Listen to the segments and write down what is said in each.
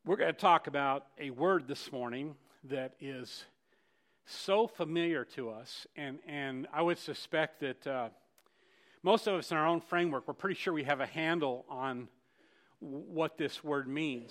We're going to talk about a word this morning that is so familiar to us, and I would suspect that most of us in our own framework, we're pretty sure we have a handle on what this word means.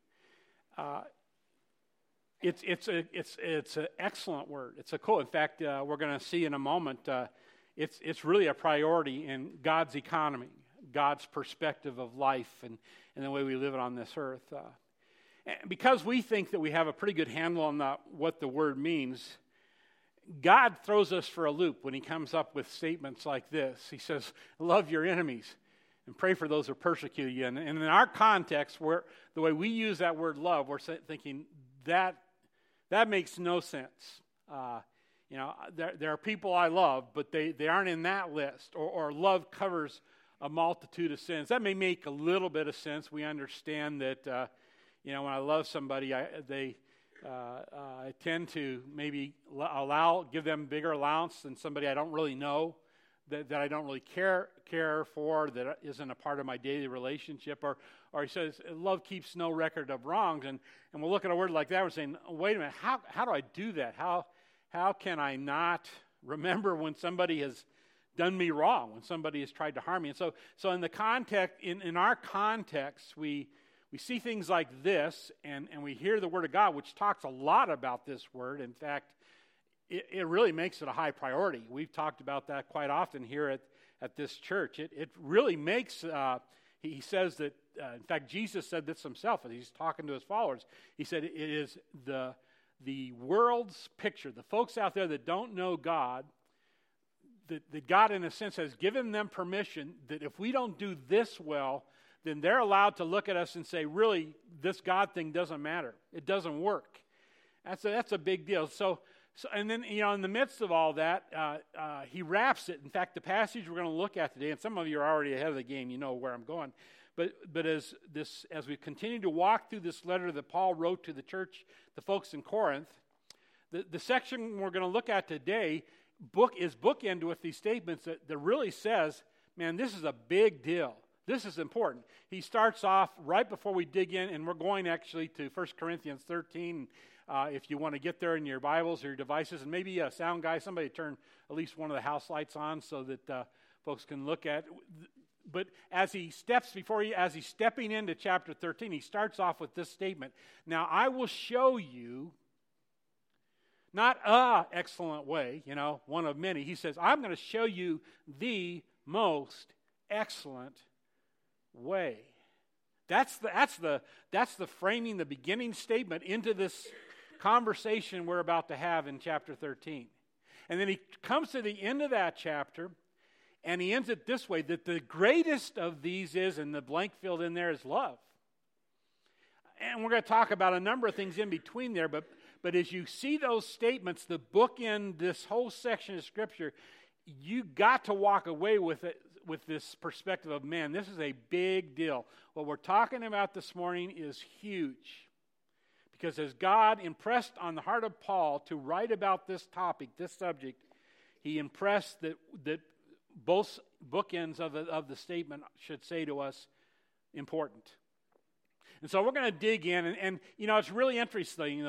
It's an excellent word. It's a cool. In fact, we're going to see in a moment. It's really a priority in God's economy, God's perspective of life, and the way we live it on this earth. Because we think that we have a pretty good handle on what the word means, God throws us for a loop when he comes up with statements like this. He says, love your enemies and pray for those who persecute you. And in our context, where the way we use that word love, we're thinking that makes no sense. There are people I love, but they aren't in that list. Or love covers a multitude of sins. That may make a little bit of sense. We understand that when I love somebody, I tend to maybe give them bigger allowance than somebody I don't really know, that I don't really care for, that isn't a part of my daily relationship. Or he says, love keeps no record of wrongs. And we'll look at a word like that, we're saying, wait a minute, how do I do that? How can I not remember when somebody has done me wrong, when somebody has tried to harm me? And so in the context, in our context, we see things like this, and we hear the Word of God, which talks a lot about this word. In fact, it really makes it a high priority. We've talked about that quite often here at this church. It really makes, he says that, in fact, Jesus said this himself as he's talking to his followers. He said it is the world's picture, the folks out there that don't know God, that God, in a sense, has given them permission that if we don't do this well, then they're allowed to look at us and say, really, this God thing doesn't matter. It doesn't work. That's a big deal. So and then, in the midst of all that, he wraps it. In fact, the passage we're going to look at today, and some of you are already ahead of the game, you know where I'm going. But as we continue to walk through this letter that Paul wrote to the church, the folks in Corinth, the section we're going to look at today is bookended with these statements that really says, man, this is a big deal. This is important. He starts off right before we dig in, and we're going actually to 1 Corinthians 13. If you want to get there in your Bibles or your devices, and maybe a sound guy, somebody turn at least one of the house lights on so that folks can look at. But as he's stepping into chapter 13, he starts off with this statement. Now, I will show you, not a excellent way, one of many. He says, I'm going to show you the most excellent way. That's the framing, the beginning statement into this conversation we're about to have in chapter 13. And then he comes to the end of that chapter, and he ends it this way, that the greatest of these is, and the blank filled in there is love. And we're going to talk about a number of things in between there, but as you see those statements, the bookend this whole section of Scripture, you got to walk away with it, with this perspective of, man, this is a big deal. What we're talking about this morning is huge. Because as God impressed on the heart of Paul to write about this topic, this subject, he impressed that both bookends of the statement should say to us, important. And so we're going to dig in, and it's really interesting,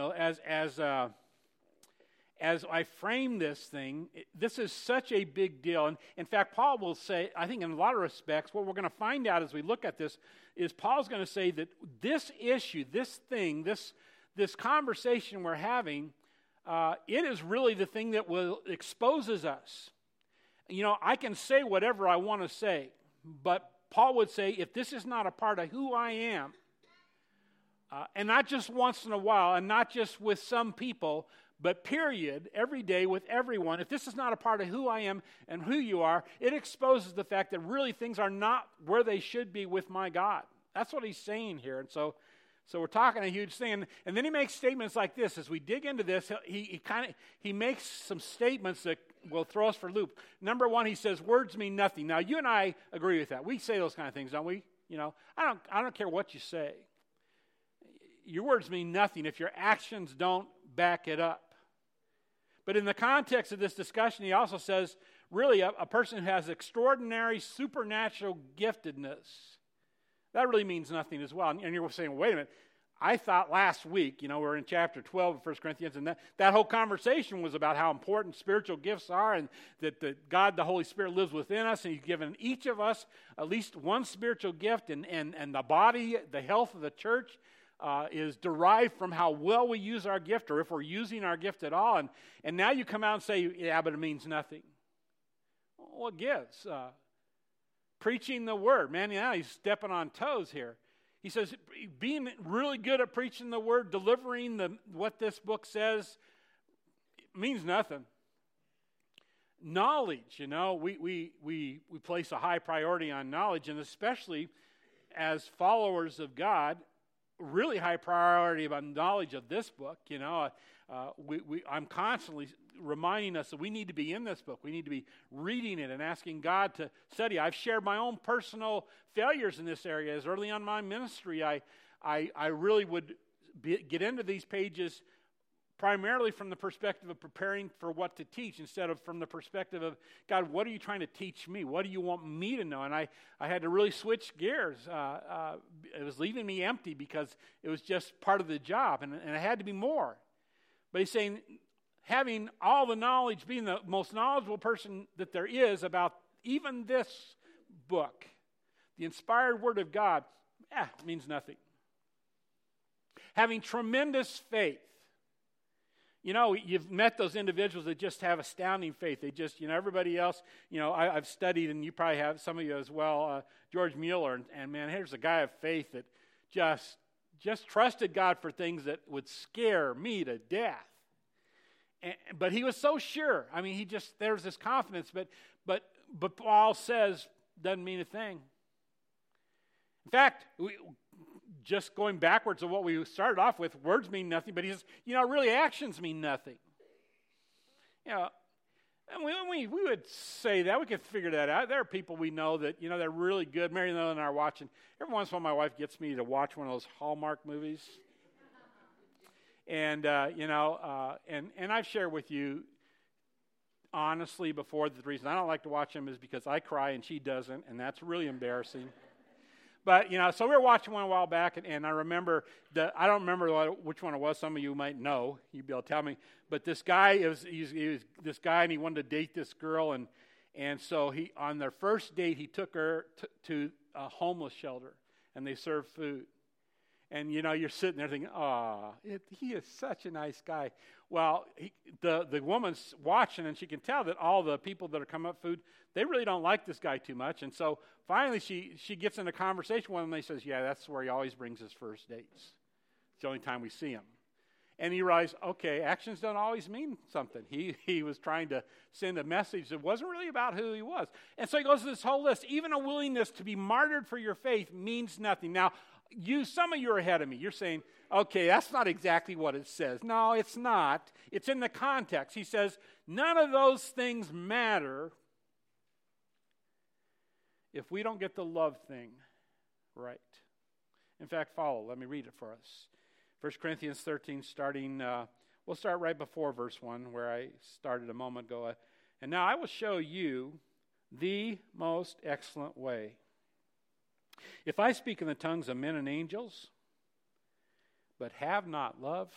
as I frame this thing, this is such a big deal. And in fact, Paul will say, I think in a lot of respects, what we're going to find out as we look at this is Paul's going to say that this issue, this thing, this conversation we're having, it is really the thing that exposes us. I can say whatever I want to say, but Paul would say, if this is not a part of who I am, and not just once in a while, and not just with some people, but period, every day with everyone, if this is not a part of who I am and who you are, it exposes the fact that really things are not where they should be with my God. That's what he's saying here. And so we're talking a huge thing. And then he makes statements like this. As we dig into this, he makes some statements that will throw us for a loop. Number one, he says, words mean nothing. Now, you and I agree with that. We say those kind of things, don't we? I don't care what you say. Your words mean nothing if your actions don't back it up. But in the context of this discussion, he also says, really, a person who has extraordinary supernatural giftedness, that really means nothing as well. And you're saying, wait a minute, I thought last week, we're in chapter 12 of 1 Corinthians, and that whole conversation was about how important spiritual gifts are, and that God, the Holy Spirit, lives within us, and He's given each of us at least one spiritual gift, and the body, the health of the church is derived from how well we use our gift, or if we're using our gift at all. And now you come out and say, yeah, but it means nothing. Well, it gives. Preaching the word. Man, he's stepping on toes here. He says, being really good at preaching the word, delivering what this book says, means nothing. Knowledge, we place a high priority on knowledge, and especially as followers of God, really high priority about knowledge of this book. I'm constantly reminding us that we need to be in this book. We need to be reading it and asking God to study. I've shared my own personal failures in this area. As early on in my ministry, I really would get into these pages primarily from the perspective of preparing for what to teach, instead of from the perspective of, God, what are you trying to teach me? What do you want me to know? And I had to really switch gears. It was leaving me empty because it was just part of the job, and it had to be more. But he's saying, having all the knowledge, being the most knowledgeable person that there is about even this book, the inspired Word of God, means nothing. Having tremendous faith. You've met those individuals that just have astounding faith. They just, everybody else, I've studied, and you probably have, some of you as well, George Mueller, and man, here's a guy of faith that just trusted God for things that would scare me to death. But he was so sure. I mean, there's this confidence, but Paul says, doesn't mean a thing. In fact, just going backwards of what we started off with, words mean nothing, but he says, really actions mean nothing. And we would say that. We could figure that out. There are people we know that, they're really good. Mary and I are watching. Every once in a while, my wife gets me to watch one of those Hallmark movies. And, and I've shared with you, honestly, before, the reason I don't like to watch them is because I cry and she doesn't, and that's really embarrassing. But, so we were watching one a while back, and I remember, I don't remember which one it was. Some of you might know. You'd be able to tell me. But this guy, he was this guy, and he wanted to date this girl, and so on their first date, he took her to a homeless shelter, and they served food. And, you're sitting there thinking, he is such a nice guy. Well, the woman's watching, and she can tell that all the people that are coming up food, they really don't like this guy too much. And so finally she gets in a conversation with him, and he says, yeah, that's where he always brings his first dates. It's the only time we see him. And he realized, okay, actions don't always mean something. He was trying to send a message that wasn't really about who he was. And so he goes to this whole list. Even a willingness to be martyred for your faith means nothing. Now, some of you are ahead of me. You're saying, okay, that's not exactly what it says. No, it's not. It's in the context. He says, none of those things matter if we don't get the love thing right. In fact, let me read it for us. 1 Corinthians 13, we'll start right before verse 1, where I started a moment ago. And now I will show you the most excellent way. If I speak in the tongues of men and angels, but have not love,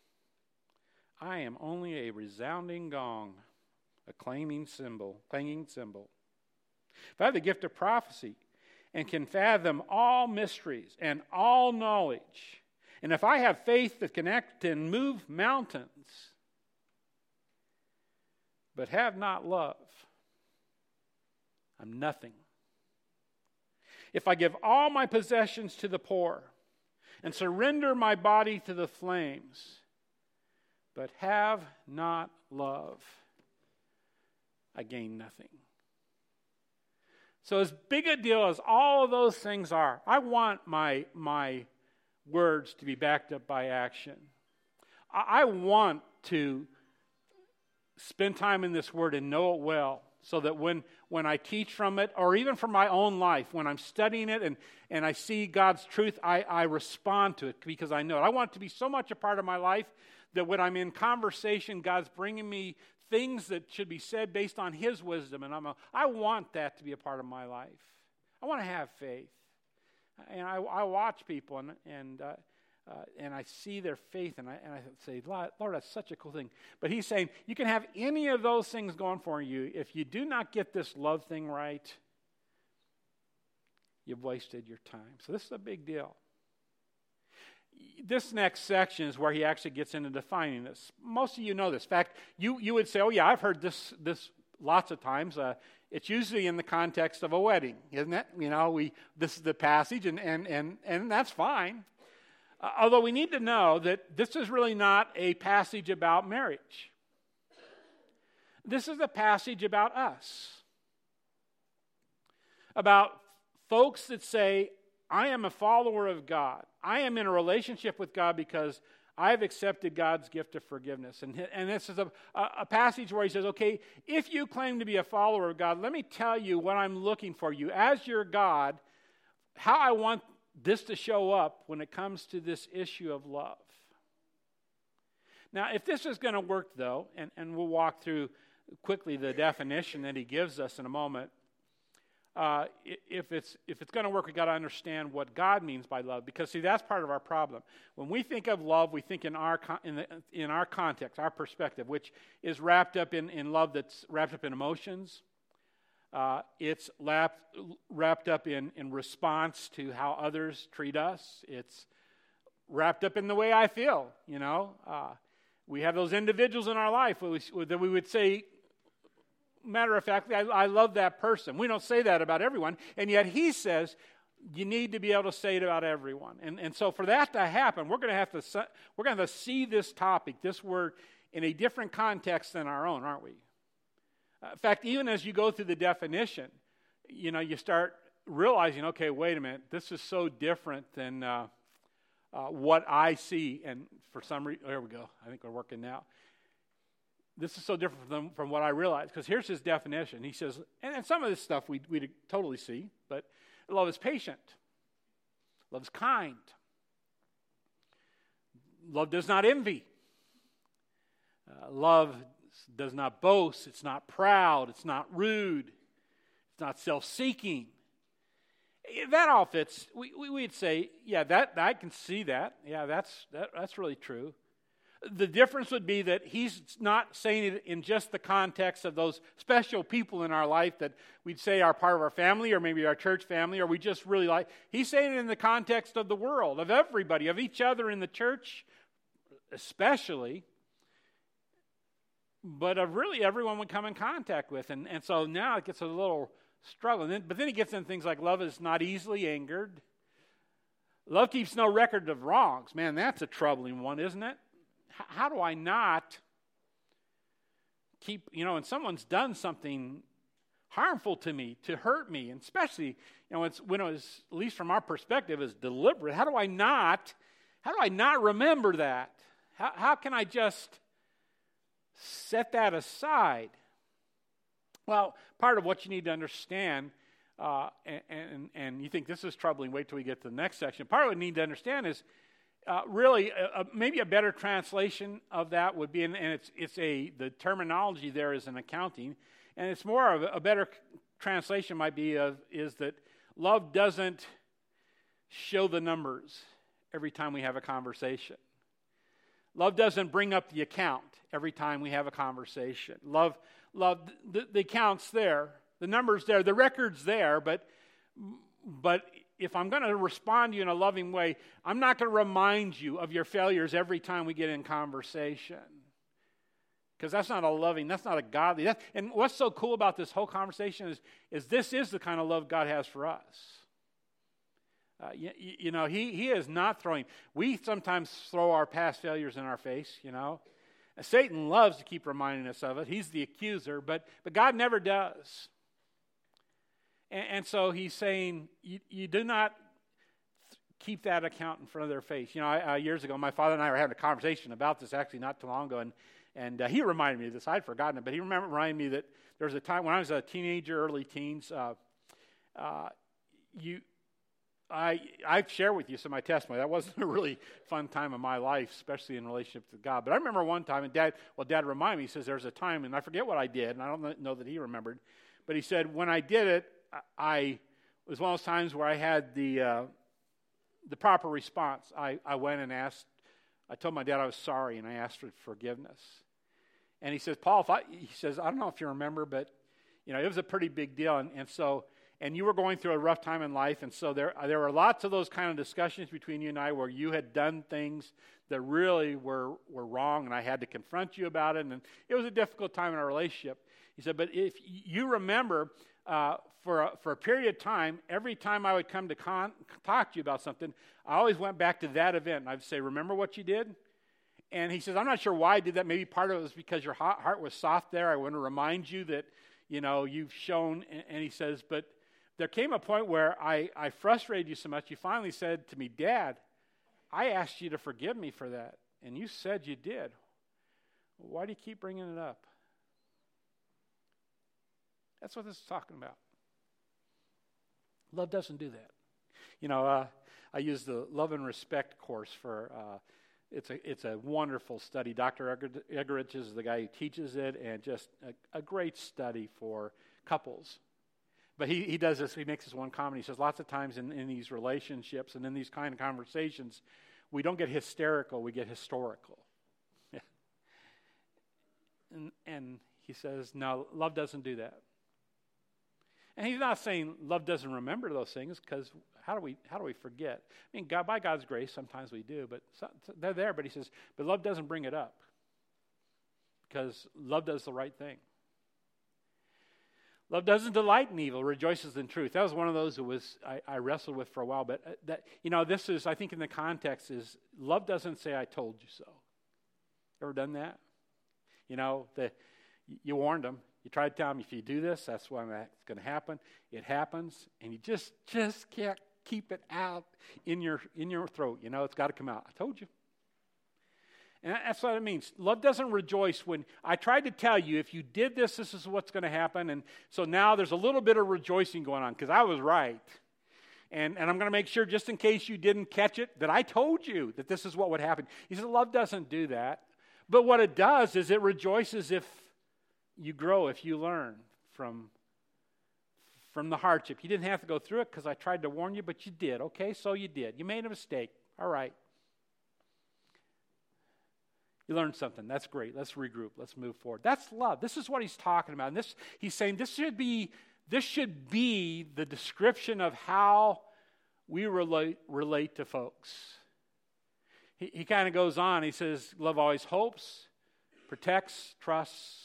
I am only a resounding gong, a clanging cymbal. If I have the gift of prophecy and can fathom all mysteries and all knowledge, and if I have faith that can act and move mountains, but have not love, I'm nothing. If I give all my possessions to the poor and surrender my body to the flames, but have not love, I gain nothing. So as big a deal as all of those things are, I want my words to be backed up by action. I want to spend time in this word and know it well, so that when I teach from it, or even from my own life, when I'm studying it and I see God's truth, I respond to it because I know it. I want it to be so much a part of my life that when I'm in conversation, God's bringing me things that should be said based on His wisdom, and I want that to be a part of my life. I want to have faith. And I watch people, and and I see their faith, and I say, Lord, that's such a cool thing. But he's saying, you can have any of those things going for you. If you do not get this love thing right, you've wasted your time. So this is a big deal. This next section is where he actually gets into defining this. Most of you know this. In fact, you would say, oh yeah, I've heard this lots of times. It's usually in the context of a wedding, isn't it? This is the passage, and that's fine. Although we need to know that this is really not a passage about marriage. This is a passage about us. About folks that say, I am a follower of God. I am in a relationship with God because I have accepted God's gift of forgiveness. And this is a passage where he says, okay, if you claim to be a follower of God, let me tell you what I'm looking for you. As your God, how I want this to show up when it comes to this issue of love. Now, if this is going to work, though, and we'll walk through quickly the definition that he gives us in a moment, if it's going to work, we've got to understand what God means by love, because see, that's part of our problem. When we think of love, we think in our context, our perspective, which is wrapped up in love that's wrapped up in emotions. It's wrapped up in response to how others treat us. It's wrapped up in the way I feel. We have those individuals in our life that we would say, matter of fact, I love that person. We don't say that about everyone, and yet he says you need to be able to say it about everyone. And so for that to happen, we're going to have to see this topic, this word, in a different context than our own, aren't we? In fact, even as you go through the definition, you start realizing, okay, wait a minute, this is so different than what I see. And for some reason, there we go. I think we're working now. This is so different from what I realized, because here's his definition. He says, and some of this stuff we totally see, but love is patient. Love is kind. Love does not envy. Love does not boast. It's not proud. It's not rude. It's not self-seeking. That all fits. We'd say, yeah, that I can see that. Yeah, that's really true. The difference would be that he's not saying it in just the context of those special people in our life that we'd say are part of our family or maybe our church family or we just really like. He's saying it in the context of the world, of everybody, of each other in the church especially, but of really everyone we come in contact with. And so now it gets a little struggle. But then he gets into things like love is not easily angered. Love keeps no record of wrongs. Man, that's a troubling one, isn't it? How do I not keep, when someone's done something harmful to me, to hurt me, and especially, when it was, at least from our perspective, is deliberate, how do I not remember that? How can I just set that aside? Well, part of what you need to understand, and you think this is troubling, wait till we get to the next section. Part of what you need to understand is, really, maybe a better translation of that would be, and the terminology there is in accounting, and it's more of a better translation might be is that love doesn't show the numbers every time we have a conversation. Love doesn't bring up the account every time we have a conversation. Love, the account's there, the number's there, the record's there, but if I'm going to respond to you in a loving way, I'm not going to remind you of your failures every time we get in conversation. Because that's not a godly. And what's so cool about this whole conversation is this is the kind of love God has for us. He is not throwing. We sometimes throw our past failures in our face, Satan loves to keep reminding us of it. He's the accuser, but God never does. And so he's saying, you do not keep that account in front of their face. Years ago, my father and I were having a conversation about this, actually not too long ago, and he reminded me of this. I'd forgotten it, but he reminded me that there was a time when I was a teenager, early teens, I've shared with you some of my testimony. That wasn't a really fun time of my life, especially in relationship to God. But I remember one time, and Dad reminded me, he says, there's a time, and I forget what I did, and I don't know that he remembered, but he said, when I did it, it was one of those times where I had the the proper response. I went and asked, I told my dad I was sorry, and I asked for forgiveness. And he says, Paul, he says, I don't know if you remember, but it was a pretty big deal. And you were going through a rough time in life, and so there were lots of those kind of discussions between you and I where you had done things that really were wrong, and I had to confront you about it, and it was a difficult time in our relationship. He said, but if you remember, for a period of time, every time I would come to talk to you about something, I always went back to that event, and I'd say, remember what you did? And he says, I'm not sure why I did that. Maybe part of it was because your heart was soft there. I want to remind you that, you've shown. And he says, but there came a point where I frustrated you so much, you finally said to me, Dad, I asked you to forgive me for that. And you said you did. Why do you keep bringing it up? That's what this is talking about. Love doesn't do that. I use the Love and Respect course for, it's a wonderful study. Dr. Egerich is the guy who teaches it, and just a great study for couples. But he does this, he makes this one comment. He says lots of times in these relationships and in these kind of conversations, we don't get hysterical, we get historical. And he says, no, love doesn't do that. And he's not saying love doesn't remember those things, because how do we forget? I mean, by God's grace, sometimes we do, but they're there. But he says, but love doesn't bring it up, because love does the right thing. Love doesn't delight in evil, rejoices in truth. That was one of those that I wrestled with for a while. But this is, I think in the context is, love doesn't say I told you so. Ever done that? You warned them. You tried to tell them, if you do this, that's when it's going to happen. It happens, and you just can't keep it out in your throat. It's got to come out. I told you. And that's what it means. Love doesn't rejoice when I tried to tell you, if you did this, this is what's going to happen. And so now there's a little bit of rejoicing going on, because I was right. And I'm going to make sure, just in case you didn't catch it, that I told you that this is what would happen. He said, love doesn't do that. But what it does is it rejoices if you grow, if you learn from the hardship. You didn't have to go through it because I tried to warn you, but you did. Okay, so you did. You made a mistake. All right. You learned something. That's great. Let's regroup. Let's move forward. That's love. This is what he's talking about. And he's saying this should be the description of how we relate to folks. He kind of goes on. He says, love always hopes, protects, trusts,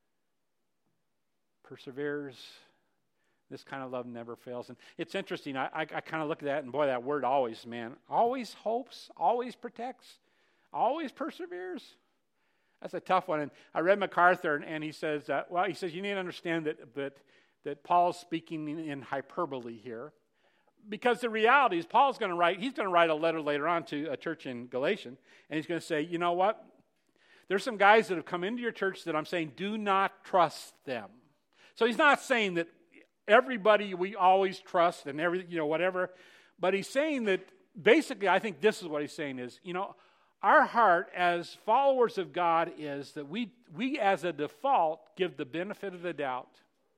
perseveres. This kind of love never fails. And it's interesting. I kind of look at that, and boy, that word always, man. Always hopes, always protects, always perseveres. That's a tough one. And I read MacArthur, and he says, you need to understand that Paul's speaking in hyperbole here. Because the reality is, he's going to write a letter later on to a church in Galatia, and he's going to say, you know what? There's some guys that have come into your church that I'm saying, do not trust them. So he's not saying that everybody we always trust and everything, whatever. But he's saying that, basically, I think this is what he's saying is, our heart as followers of God is that we as a default give the benefit of the doubt.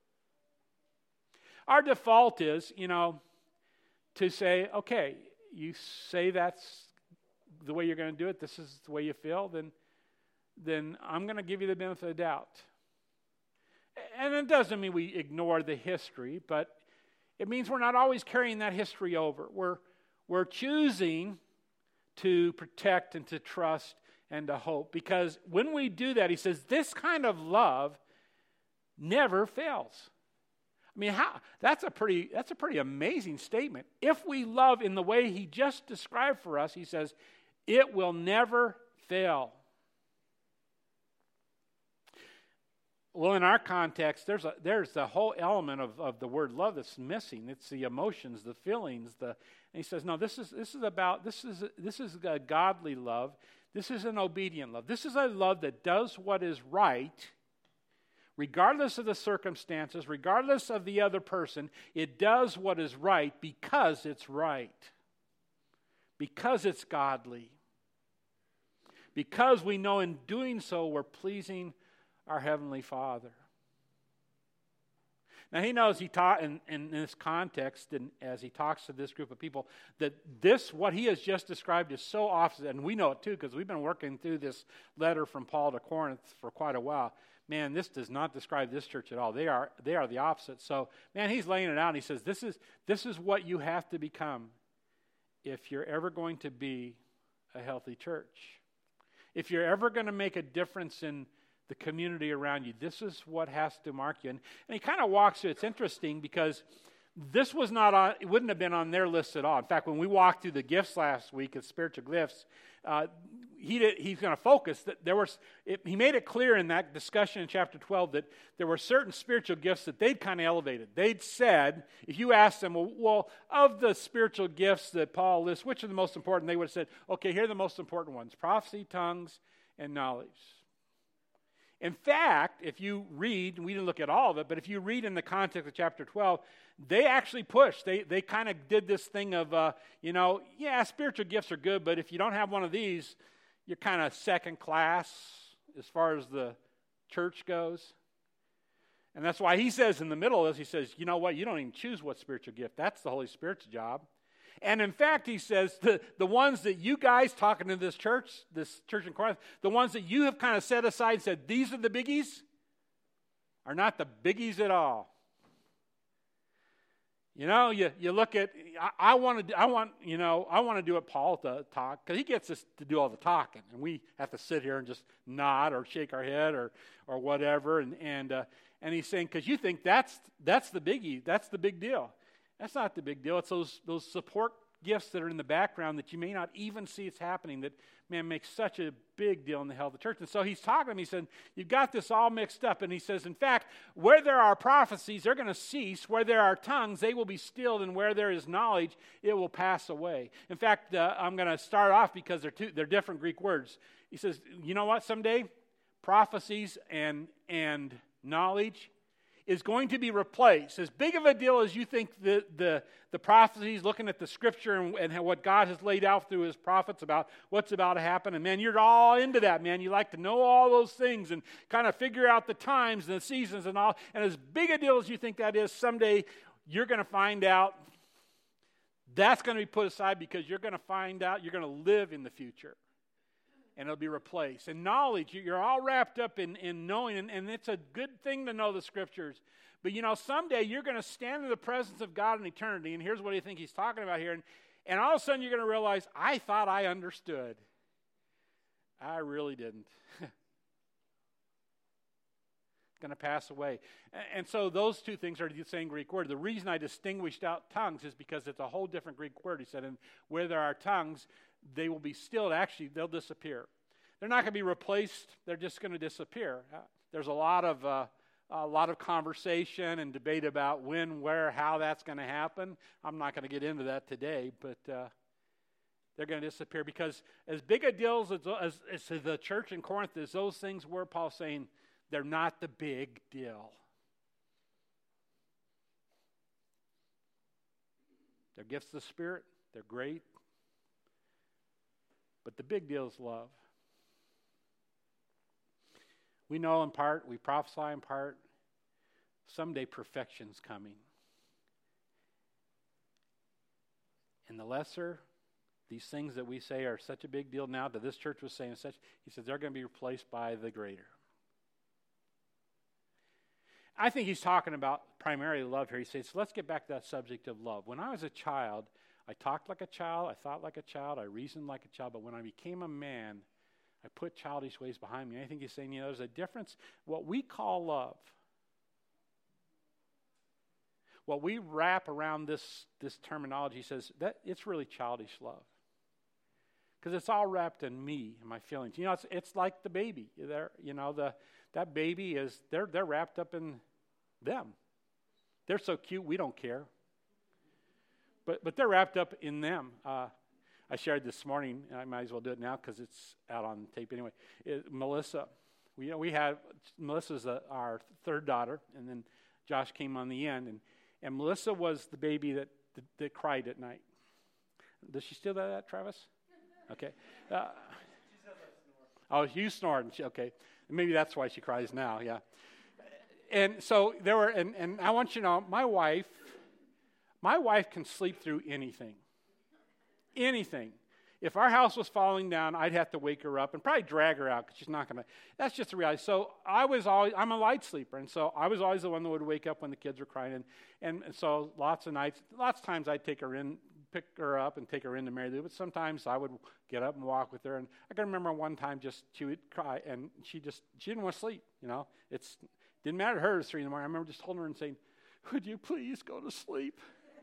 Our default is, to say, okay, you say that's the way you're going to do it, this is the way you feel, then I'm going to give you the benefit of the doubt. And it doesn't mean we ignore the history, but it means we're not always carrying that history over. We're choosing to protect and to trust and to hope, because when we do that, he says, this kind of love never fails. I mean, that's a pretty amazing statement. If we love in the way he just described for us, he says, it will never fail. Well, in our context, there's the whole element of the word love that's missing. It's the emotions, the feelings. And he says, no, this is a godly love. This is an obedient love. This is a love that does what is right, regardless of the circumstances, regardless of the other person. It does what is right because it's right, because it's godly, because we know in doing so we're pleasing our Heavenly Father. Now, he knows he taught in this context, and as he talks to this group of people, that this, what he has just described, is so opposite, and we know it too, because we've been working through this letter from Paul to Corinth for quite a while. Man, this does not describe this church at all. They are the opposite. So, man, he's laying it out, and he says, this is what you have to become if you're ever going to be a healthy church. If you're ever going to make a difference in the community around you, this is what has to mark you. And he kind of walks through. It's interesting because this was not on, it wouldn't have been on their list at all. In fact, when we walked through the gifts last week, of spiritual gifts, he's going to focus that he made it clear in that discussion in chapter 12 that there were certain spiritual gifts that they'd kind of elevated. They'd said, if you asked them, well, of the spiritual gifts that Paul lists, which are the most important? They would have said, okay, here are the most important ones: prophecy, tongues, and knowledge. In fact, if you read, and we didn't look at all of it, but if you read in the context of chapter 12, they actually pushed. They kind of did this thing of, spiritual gifts are good, but if you don't have one of these, you're kind of second class as far as the church goes. And that's why he says in the middle of this, he says, you know what, you don't even choose what spiritual gift. That's the Holy Spirit's job. And in fact, he says, the ones that you guys, talking to this church in Corinth, the ones that you have kind of set aside and said, these are the biggies, are not the biggies at all. You know, you look at, I want to do what Paul talk, because he gets us to do all the talking, and we have to sit here and just nod or shake our head or whatever, and he's saying, because you think that's the biggie, that's the big deal. That's not the big deal. It's those support gifts that are in the background that you may not even see it's happening that, man, makes such a big deal in the health of the church. And so he's talking to me, he said, you've got this all mixed up. And he says, in fact, where there are prophecies, they're going to cease. Where there are tongues, they will be stilled. And where there is knowledge, it will pass away. In fact, I'm going to start off because they're different Greek words. He says, you know what, someday prophecies and knowledge is going to be replaced. As big of a deal as you think the prophecies, looking at the scripture and what God has laid out through his prophets about what's about to happen, and man, you're all into that, man. You like to know all those things and kind of figure out the times and the seasons and all. And as big a deal as you think that is, someday you're going to find out that's going to be put aside, because you're going to find out you're going to live in the future. And it'll be replaced. And knowledge, you're all wrapped up in knowing, and it's a good thing to know the scriptures. But someday you're going to stand in the presence of God in eternity, and here's what I think he's talking about here. And all of a sudden you're going to realize, I thought I understood. I really didn't. It's going to pass away. And so those two things are the same Greek word. The reason I distinguished out tongues is because it's a whole different Greek word. He said, and where there are tongues, they will be stilled. Actually, they'll disappear. They're not going to be replaced. They're just going to disappear. There's a lot of conversation and debate about when, where, how that's going to happen. I'm not going to get into that today, but they're going to disappear, because as big a deal as the church in Corinth as those things were, Paul's saying they're not the big deal. They're gifts of the Spirit. They're great. But the big deal is love. We know in part, we prophesy in part, someday perfection's coming. And the lesser, these things that we say are such a big deal now, that this church was saying such, he says they're going to be replaced by the greater. I think he's talking about primarily love here. He says, let's get back to that subject of love. When I was a child, I talked like a child, I thought like a child, I reasoned like a child, but when I became a man, I put childish ways behind me. I think he's saying, there's a difference. What we call love, what we wrap around this terminology, he says that it's really childish love, because it's all wrapped in me and my feelings. It's like the baby. That baby is they're wrapped up in them. They're so cute, we don't care. But they're wrapped up in them. I shared this morning, and I might as well do it now because it's out on tape anyway. Melissa, Melissa's our third daughter, and then Josh came on the end, and Melissa was the baby that cried at night. Does she still do that, Travis? Okay. Oh, you snored. Okay. Maybe that's why she cries now, yeah. And so there were, and I want you to know, my wife can sleep through anything. Anything. If our house was falling down, I'd have to wake her up and probably drag her out because she's not going to. That's just the reality. So I'm a light sleeper, and so I was always the one that would wake up when the kids were crying. And so lots of times I'd pick her up and take her into Mary Lou, but sometimes I would get up and walk with her. And I can remember one time she would cry, and she didn't want to sleep. It didn't matter to her. It was 3 a.m. I remember just holding her and saying, "Would you please go to sleep?"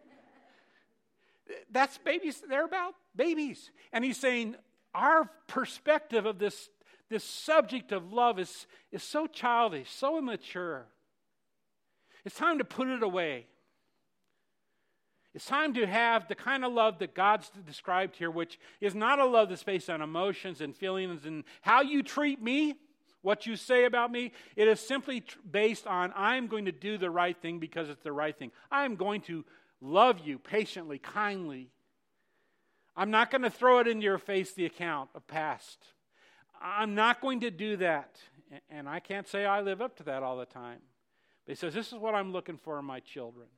That's babies. They're about babies. And he's saying our perspective of this subject of love is so childish, so immature. It's time to put it away. It's time to have the kind of love that God's described here, which is not a love that's based on emotions and feelings and how you treat me, what you say about me. It is simply based on I'm going to do the right thing because it's the right thing. I'm going to love you patiently, kindly. I'm not going to throw it in your face, the account of past. I'm not going to do that. And I can't say I live up to that all the time. But he says, this is what I'm looking for in my children.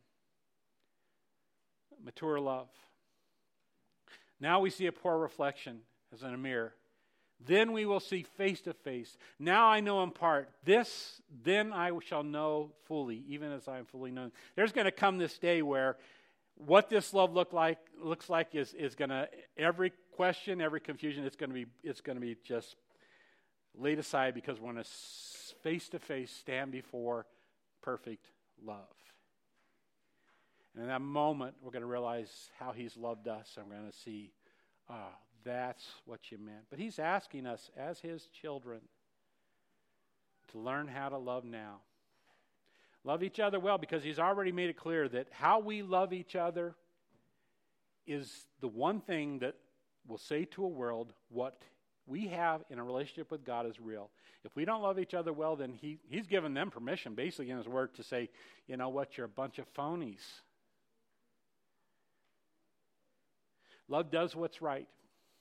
Mature love. Now we see a poor reflection as in a mirror. Then we will see face to face. Now I know in part. Then I shall know fully, even as I am fully known. There's going to come this day where what this love looks like is going to, every question, every confusion, it's going to be just laid aside because we're going to face to face stand before perfect love. And in that moment, we're going to realize how he's loved us, and we're going to see, that's what you meant. But he's asking us as his children to learn how to love now. Love each other well, because he's already made it clear that how we love each other is the one thing that will say to a world what we have in a relationship with God is real. If we don't love each other well, then he's given them permission, basically in his word, to say, you know what, you're a bunch of phonies. Love does what's right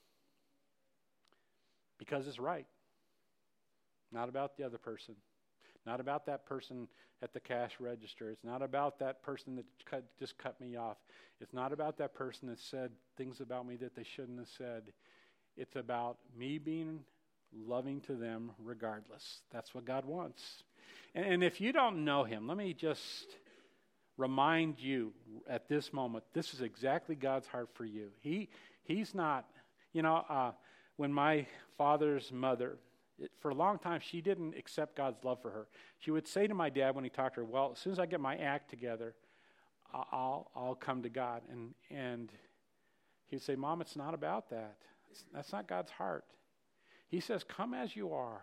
because it's right. Not about the other person. Not about that person at the cash register. It's not about that person that just cut me off. It's not about that person that said things about me that they shouldn't have said. It's about me being loving to them regardless. That's what God wants. And if you don't know him, let me just remind you at this moment, this is exactly God's heart for you. He's not, when my father's mother, for a long time, she didn't accept God's love for her. She would say to my dad when he talked to her, well, as soon as I get my act together, I'll come to God. And he'd say, Mom, it's not about that. That's not God's heart. He says, come as you are.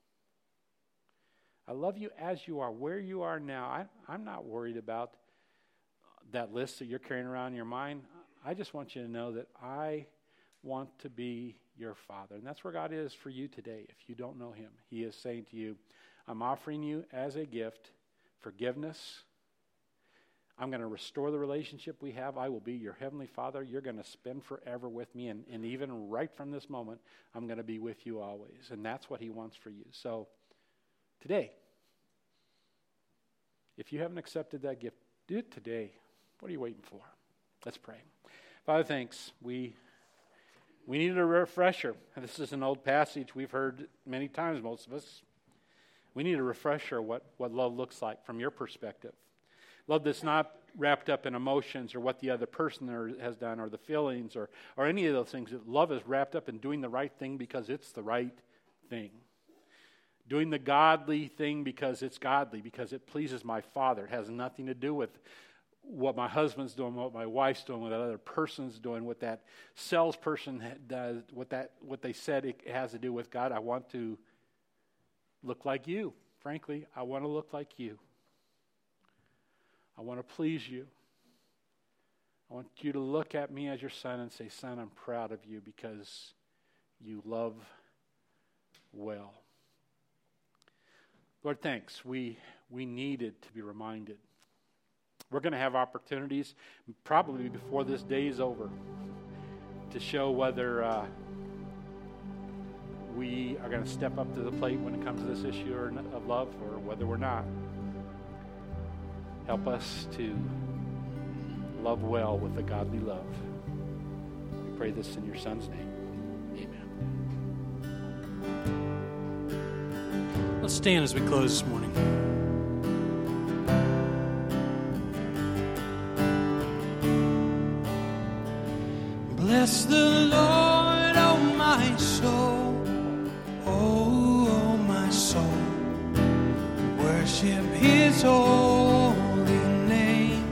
I love you as you are, where you are now. I'm not worried about that list that you're carrying around in your mind. I just want you to know that I want to be your father. And that's where God is for you today if you don't know him. He is saying to you, I'm offering you as a gift forgiveness. I'm going to restore the relationship we have. I will be your heavenly Father. You're going to spend forever with me. And even right from this moment, I'm going to be with you always. And that's what he wants for you. So today, if you haven't accepted that gift, do it today. What are you waiting for? Let's pray. Father, thanks. We needed a refresher. This is an old passage we've heard many times, most of us. We need a refresher what love looks like from your perspective. Love that's not wrapped up in emotions or what the other person has done or the feelings or any of those things. Love is wrapped up in doing the right thing because it's the right thing. Doing the godly thing because it's godly, because it pleases my Father. It has nothing to do with what my husband's doing, what my wife's doing, what that other person's doing, what that salesperson does, what they said it has to do with God. I want to look like you. Frankly, I want to look like you. I want to please you. I want you to look at me as your son and say, son, I'm proud of you because you love well. Lord, thanks. We needed to be reminded. We're going to have opportunities, probably before this day is over, to show whether we are going to step up to the plate when it comes to this issue of love or whether we're not. Help us to love well with the God we love. We pray this in your Son's name. Amen. Let's stand as we close this morning. Bless the Lord, oh my soul, oh my soul. Worship His holy name.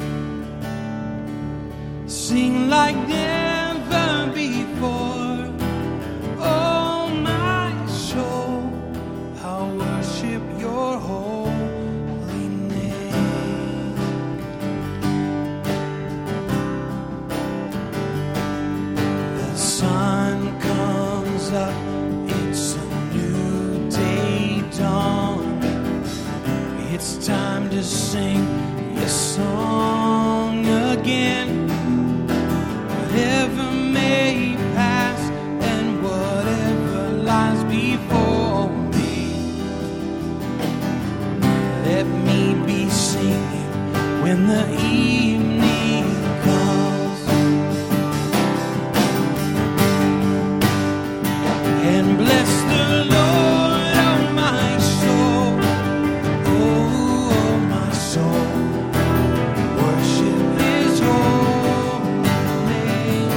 Sing like never before, oh my soul. I'll worship Your holy name. The sun comes up, it's a new day dawning. It's time to sing Your song again. Whatever may pass and whatever lies before me, let me be singing when the evening comes. And bless the Lord, oh my soul, oh my soul. Worship His holy name.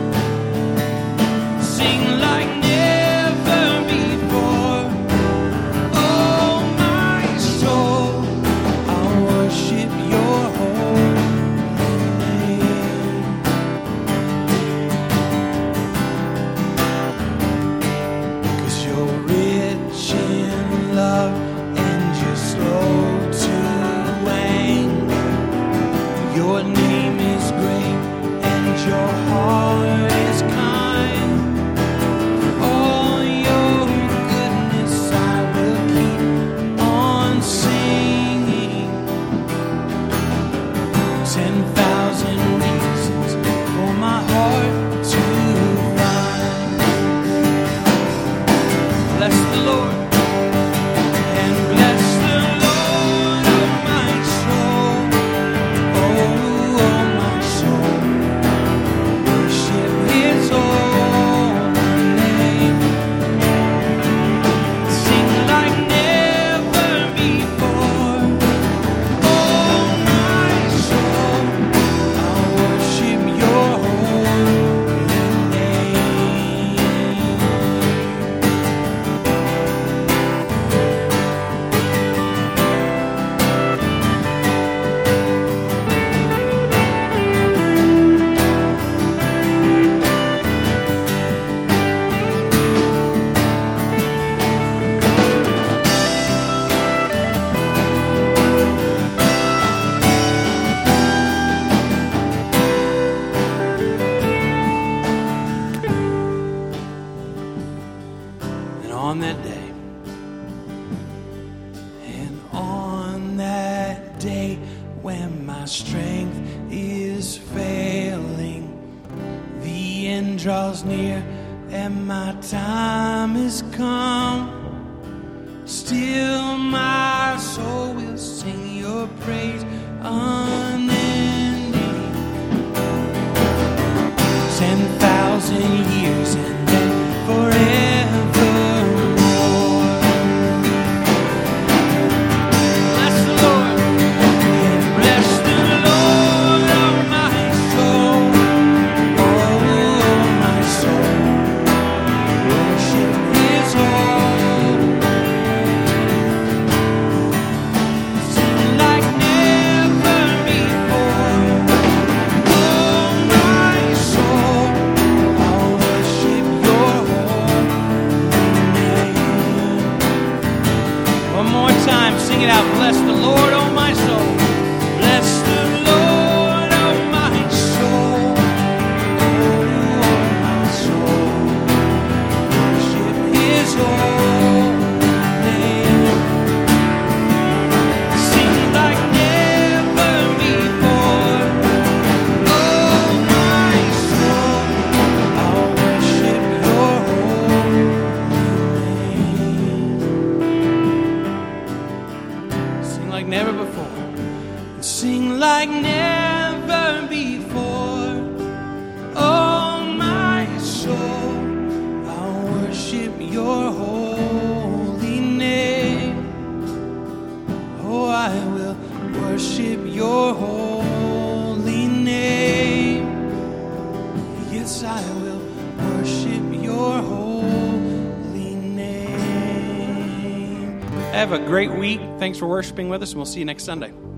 Sing like never before, oh my soul. I'll worship Your holy name. 'Cause You're rich in love and You're slow to anger. Your name is great and Your heart is kind. All Your goodness I will keep on singing. 10,000 reasons for my heart to find. Bless the Lord. And bless the Lord, oh my soul, oh my soul. Worship His holy name. Sing like never before, oh my soul. I'll worship Your holy name. And on that day, when my strength is failing, the end draws near and my time is come. Still my soul will sing Your praise unending. 10,000 years and then forevermore. Bless the Lord and bless the Lord, oh my soul, oh my soul. Worship His holy name. Like never before, oh my soul, I'll worship will worship your holy name. Have a great week. Thanks for worshiping with us, and we'll see you next Sunday.